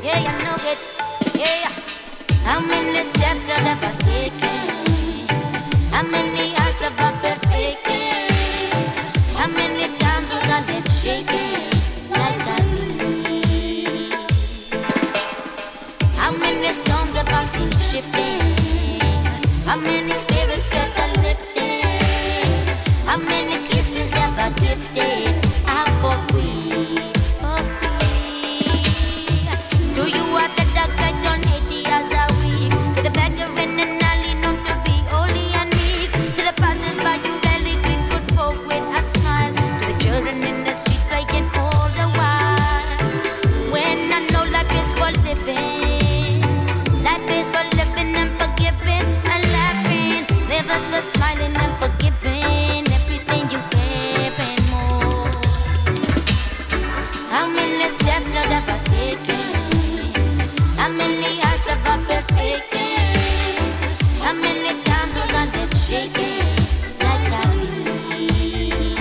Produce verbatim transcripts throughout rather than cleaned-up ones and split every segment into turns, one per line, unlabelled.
Yeah, you know it. Yeah. How many steps have I taken? How many hearts have I felt aching? How many times was I left shaking like I need? How many storms have I seen shifting? How many spirits that are lifting? How many kisses have I gifted? I for free, for free. Do you want the dark side turn eighty as a week? To the veteran and alley known to be holy and meek. To the passers by you rarely greet good folk with a smile. To the children in the street playing all the while. When I know life is for living, life is for living and forgiving and laughing. Live us for smiling and forgiving everything you gave and more. How many steps have I taken? How many hearts have I felt aching? How many times was I left shaking like I need?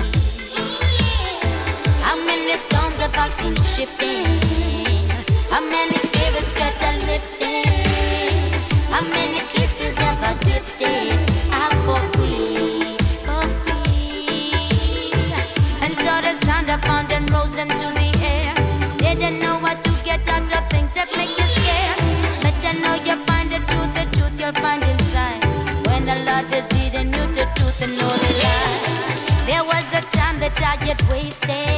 How many stones have I seen shifting? How many spirits that are lifting? How many kisses have I gifted? I for free, for free. And so the sound of pound and rose into the air. Didn't know what to get out of things that make you scared. Better know you find the truth, the truth you'll find inside. When the Lord is leading you to truth and know the lie. There was a time that I had wasted.